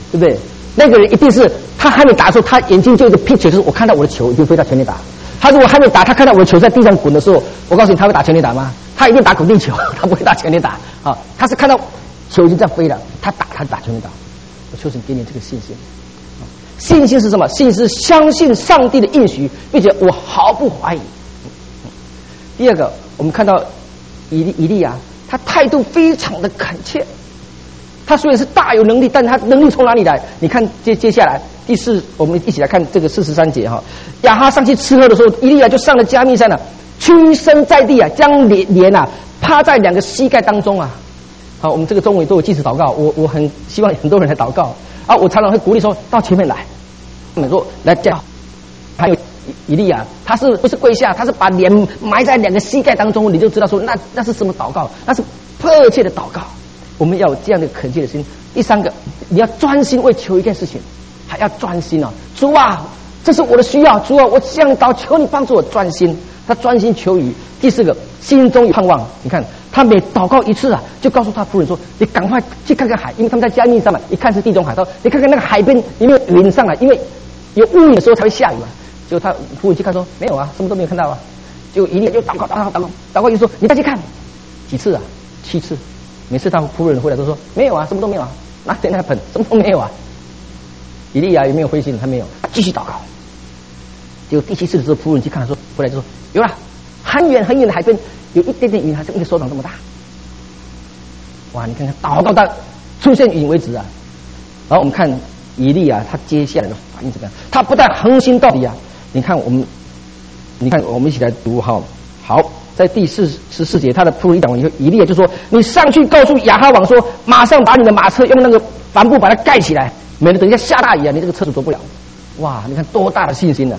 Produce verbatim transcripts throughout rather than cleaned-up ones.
对不对？那个人一定是他还没打的时候，他眼睛就有一个 picture， 就是我看到我的球已经飞到全垒打。他如果还没打，他看到我的球在地上滚的时候，我告诉你，他会打全垒打吗？他一定打滚地球，他不会打全垒打啊！他是看到球已经在飞了，他打他打全垒打。我求神给你这个信心。信心是什么？信心是相信上帝的应许，并且我毫不怀疑。第二个，我们看到以利以利亚，他态度非常的恳切。他虽然是大有能力，但他能力从哪里来？你看接接下来第四，我们一起来看这个四十三节哈。亚哈上去吃喝的时候，以利亚就上了加密山了，屈身在地啊，将脸脸啊趴在两个膝盖当中啊。好，我们这个中午都有祭祀祷告，我我很希望很多人来祷告啊。我常常会鼓励说，到前面来，我们说来叫。还有以利亚，他是不是跪下？他是把脸埋在两个膝盖当中，你就知道说那那是什么祷告？那是迫切的祷告。我们要有这样的恳切的心。第三个，你要专心为求一件事情，还要专心啊！主啊，这是我的需要，主啊，我向你祷，求你帮助我专心。他专心求雨。第四个，心中有盼望。你看，他每祷告一次啊，就告诉他夫人说：“你赶快去看看海，因为他们在加密山嘛，一看是地中海。他说你看看那个海边有没有云上来，因为有乌云的时候才会下雨嘛。”结果他夫人去看说：“没有啊，什么都没有看到啊。”结果以利亚就祷告祷告祷告祷告，就说：“你再去看几次啊？七次。”每次他夫人回来都说没有啊，什么都没有啊，拿点那盆什么都没有啊。以利亚有没有灰心？他没有，他继续祷告。结果第七次的时候，夫人去看，说回来就说有了，很远很远的海边有一点点云，还是一个手掌这么大。哇，你看看祷告到出现云为止啊。然后我们看以利亚他接下来的反应怎么样？他不但恒心到底啊！你看我们，你看我们一起来读哈，好。在第四十四节，他的夫人一讲完以后，以利亚就说：“你上去告诉亚哈王说，马上把你的马车用那个帆布把它盖起来，免得等一下下大雨啊，你这个车子走不了。”哇，你看多大的信心啊！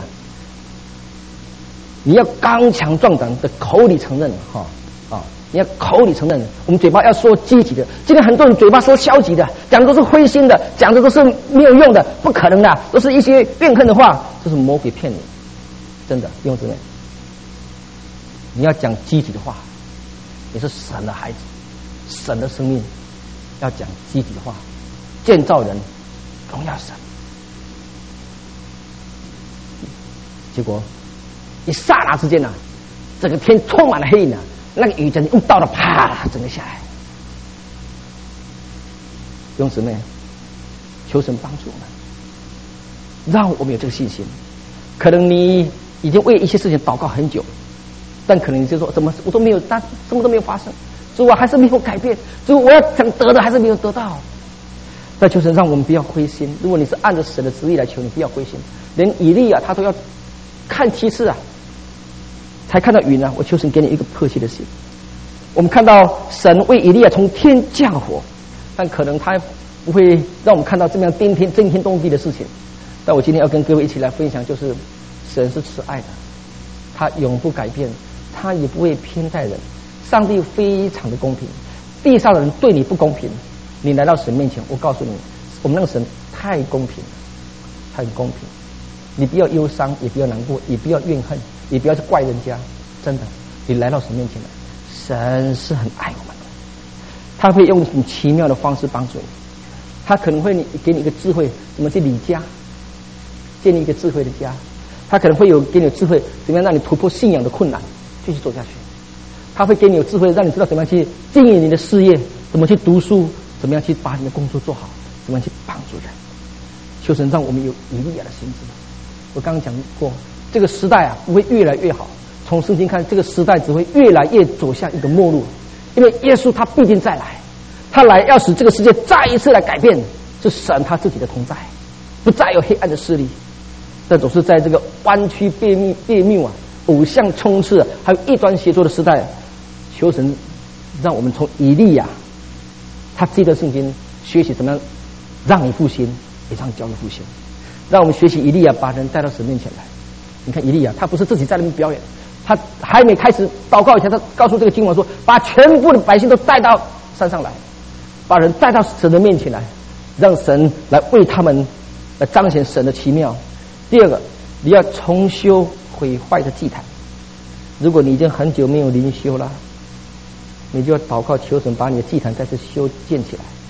你要刚强壮胆的口里承认哈啊，你要口里承认，我们嘴巴要说积极的。今天很多人嘴巴说消极的，讲的都是灰心的，讲的都是没有用的，不可能的，都是一些怨恨的话，这是魔鬼骗你，真的弟兄姊妹。你要讲积极的话，你是神的孩子，神的生命，要讲积极的话，建造人，荣耀神。结果一刹那之间啊，整个天充满了黑影啊，那个雨真又到了，啪，整个下来。弟兄姊妹，求神帮助我们，让我们有这个信心。可能你已经为一些事情祷告很久。但可能你就说怎么我都没有，但什么都没有发生，主啊还是没有改变，主我要想得的还是没有得到。那就是让我们不要灰心。如果你是按着神的旨意来求，你不要灰心。连以利啊他都要看七次啊，才看到云啊。我求神给你一个迫切的心。我们看到神为以利亚从天降火，但可能他不会让我们看到这么样惊天惊天动地的事情。但我今天要跟各位一起来分享，就是神是慈爱的，他永不改变。他也不会偏待人，上帝非常的公平，地上的人对你不公平，你来到神面前，我告诉你，我们那个神太公平了，太公平。你不要忧伤，也不要难过，也不要怨恨，也不要去怪人家，真的，你来到神面前来，神是很爱我们的，他会用很奇妙的方式帮助你，他可能会给你一个智慧，怎么去理家，建立一个智慧的家，他可能会有给你智慧，怎么样让你突破信仰的困难。继续走下去，他会给你有智慧，让你知道怎么样去经营你的事业，怎么去读书，怎么样去把你的工作做好，怎么样去帮助人。求神让我们有以利亚的心智。我刚刚讲过，这个时代啊不会越来越好，从圣经看，这个时代只会越来越走向一个末路，因为耶稣他必定再来，他来要使这个世界再一次来改变，是神他自己的同在，不再有黑暗的势力。但总是在这个弯曲别谬别谬啊，偶像充斥，还有异端邪说的时代，求神让我们从以利亚他记得圣经学习怎么样让你复兴，也让教会复兴。让我们学习以利亚把人带到神面前来。你看以利亚他不是自己在那边表演，他还没开始祷告以前，他告诉这个君王说，把全部的百姓都带到山上来，把人带到神的面前来，让神来为他们来彰显神的奇妙。第二个，你要重修毁坏的祭坛。如果你已经很久没有灵修了，你就要祷告求神把你的祭坛再次修建起来。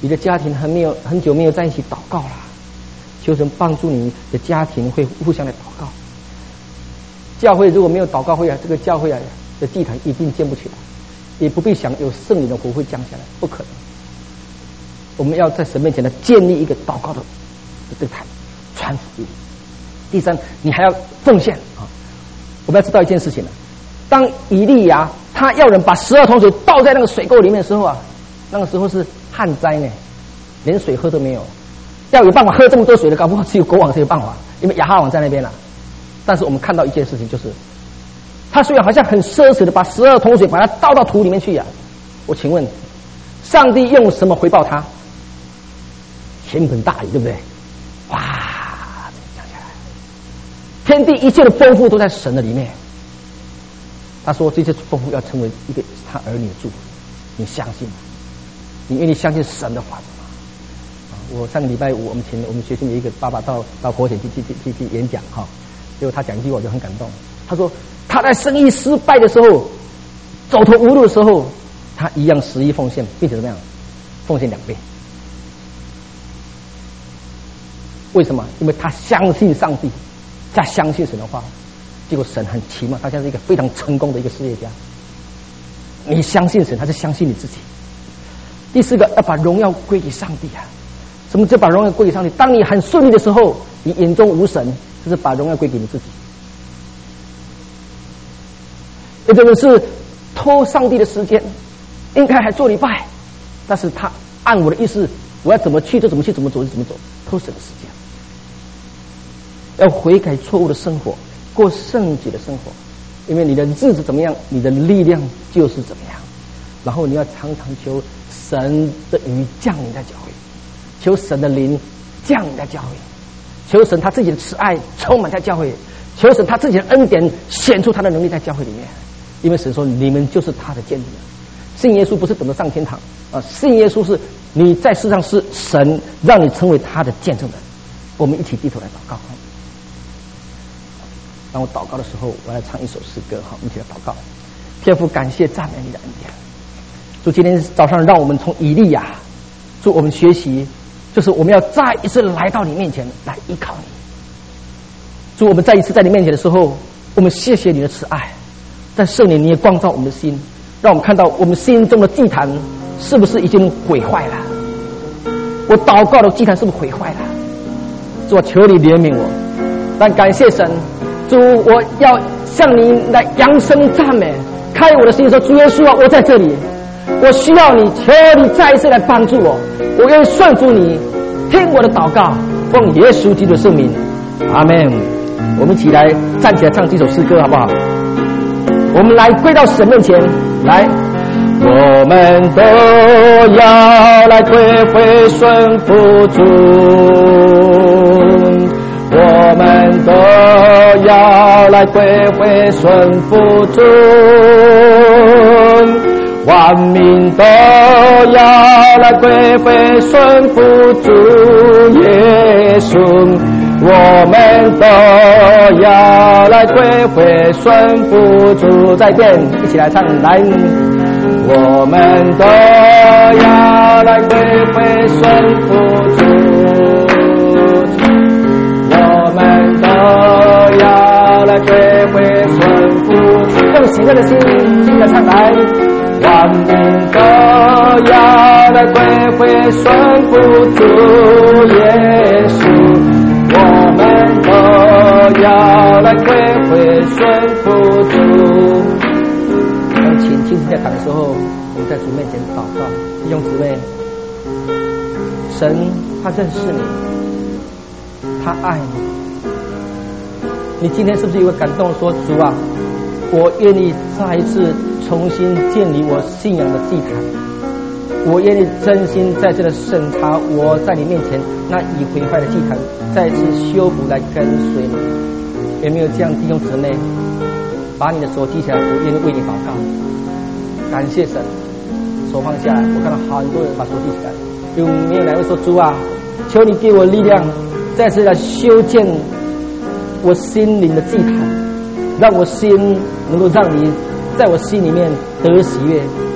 你的家庭很没有很久没有在一起祷告了，求神帮助你的家庭会互相来祷告。教会如果没有祷告会啊，这个教会啊的祭坛一定建不起来，也不必想有圣灵的火会降下来，不可能。我们要在神面前呢建立一个祷告的这个坛，传福音。第三，你还要奉献啊！我们要知道一件事情了，当以利亚他要人把十二桶水倒在那个水沟里面的时候啊，那个时候是旱灾呢，连水喝都没有。要有办法喝这么多水的，搞不好只有国王才有办法，因为亚哈王在那边了。但是我们看到一件事情，就是他虽然好像很奢侈的把十二桶水把它倒到土里面去呀、啊，我请问，上帝用什么回报他？倾盆大雨，对不对？哇，讲起来，天地一切的丰富都在神的里面。他说这些丰富要成为一个他儿女的祝福，你相信吗？你愿意相信神的话吗？我上个礼拜五，我们请我们学校有一个爸爸到到国前去去去去去演讲哈，结果他讲一句我就很感动。他说他在生意失败的时候，走投无路的时候，他一样十一奉献，并且怎么样，奉献两倍。为什么？因为他相信上帝，他相信神的话，结果神很奇妙，他现在是一个非常成功的一个事业家。你相信神，还是相信你自己？第四个，要把荣耀归给上帝啊！什么叫把荣耀归给上帝？当你很顺利的时候，你眼中无神，就是把荣耀归给你自己。有的人是偷上帝的时间，应该还做礼拜，但是他按我的意思，我要怎么去就怎么去，怎么走就怎么走，偷神的时间。要悔改错误的生活，过圣洁的生活，因为你的日子怎么样，你的力量就是怎么样。然后你要常常求神的雨降临在教会，求神的灵降临在教会，求神他自己的慈爱充满在教会，求神他自己的恩典显出他的能力在教会里面。因为神说你们就是他的见证人，信耶稣不是等着上天堂啊，信耶稣是你在世上是神让你成为他的见证人。我们一起低头来祷告。当我祷告的时候，我来唱一首诗歌，好，我们一起来祷告。天父，感谢赞美你的恩典。主，今天早上让我们从以利亚，主我们学习，就是我们要再一次来到你面前来依靠你。主，我们再一次在你面前的时候，我们谢谢你的慈爱，但圣灵你也光照我们的心，让我们看到我们心中的祭坛是不是已经毁坏了？我祷告的祭坛是不是毁坏了？主，我求你怜悯我。但感谢神，主，我要向你来扬声赞美，开我的心说，主耶稣啊，我在这里，我需要你，求你再一次来帮助我，我愿意顺服你，听我的祷告，奉耶稣基督的圣名，阿们。我们一起来站起来唱这首诗歌好不好？我们来归到神面前来，我们都要来归回顺服主，我们都要来归回顺服主，万民都要来归回顺服主耶稣，我们都要来归回顺服主。再见，一起来唱，来，我们都要来归回顺服主，我们都要来归回顺服主。用喜乐的心，继续来唱，来，万民都要来归回顺服主耶稣，我们都要来归回顺服主。当请亲戚在谈的时候，我们在主面前祷告，弟兄姊妹，神他认识你，他爱你。你今天是不是有个感动说，主啊，我愿意再一次重新建立我信仰的祭坛，我愿意真心在这里审查我在你面前那已毁坏的祭坛，再次修补来跟随你。有没有这样弟兄姊妹，把你的手举起来，我愿意为你祷告。感谢神，手放下来。我看到很多人把手举起来，有没有哪位说，主啊，求你给我力量，再次来修建我心灵的祭坛，让我心能够让你在我心里面得喜悦，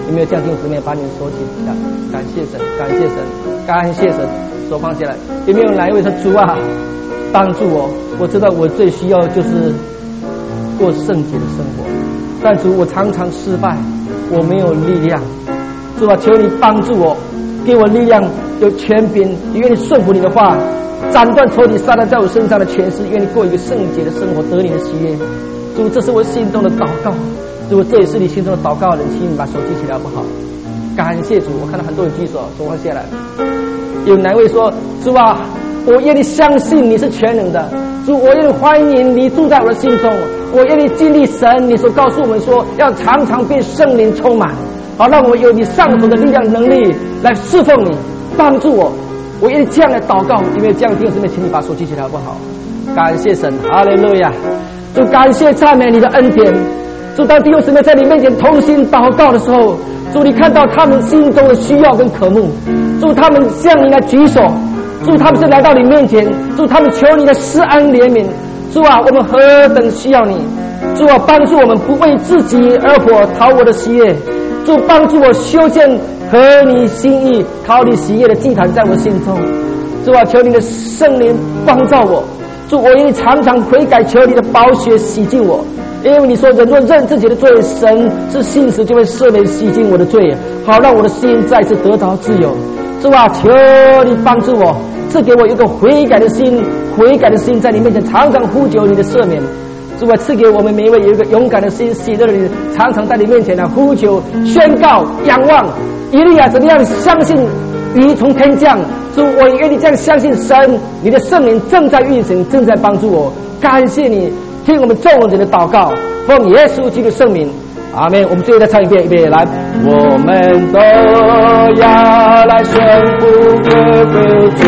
有没有这样弟兄姊妹把你的手举起来？感谢神，感谢神，感谢神，手放下来。有没有哪一位说主啊，帮助我？我知道我最需要就是过圣洁的生活，但主我常常失败，我没有力量。主啊，求你帮助我，给我力量，有权柄，也愿意顺服你的话，斩断仇敌撒旦在我身上的权势，愿意过一个圣洁的生活，得你的喜悦。主，这是我心中的祷告。如果这也是你心中的祷告的人，请你把手举起来好不好？感谢主，我看到很多人举手，手放下来。有哪位说主啊，我愿意相信你是全能的，主，我愿意欢迎你住在我的心中，我愿意经历神你所告诉我们说要常常被圣灵充满，好让我有你上头的力量能力来侍奉你，帮助我。我愿意这样来祷告，因为这样弟兄姊妹，请你把手举起来好不好？感谢神，哈利路亚！主，感谢赞美你的恩典。主，当弟兄姊妹在你面前同心祷告的时候，主，你看到他们心中的需要跟渴慕，主，他们向你来举手，主，他们是来到你面前，主，他们求你的施恩怜悯。主啊，我们何等需要你！主啊，帮助我们不为自己而活，讨我的喜悦。主，帮助我修建合你心意、讨你喜悦的祭坛在我心中。主啊，求你的圣灵帮助我。主，我愿意常常悔改，求你的宝血洗净我。因为你说人若认自己的罪，神是信实，就会赦免洗净我的罪，好让我的心再次得到自由。主啊，求你帮助我，赐给我一个悔改的心，悔改的心在你面前常常呼求你的赦免。主啊，赐给我们每一位有一个勇敢的心，喜乐的你，常常在你面前来呼求、宣告、仰望。以利亚怎么样相信雨从天降？主，我也愿意这样相信神，你的圣灵正在运行，正在帮助我。感谢你，听我们众人的祷告，奉耶稣基督的圣名，阿们。我们最后再唱一遍，预备来，我们都要来宣布归归主，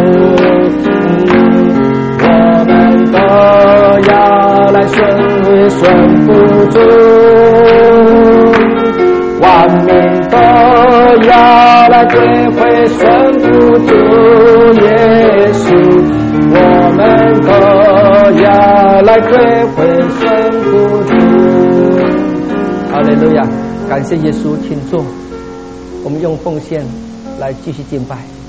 我们都要来宣布宣布主，万民都要来归回宣布主耶稣，我们都要来归回宣布主。哈利路亚！感谢耶稣，请坐。我们用奉献来继续敬拜。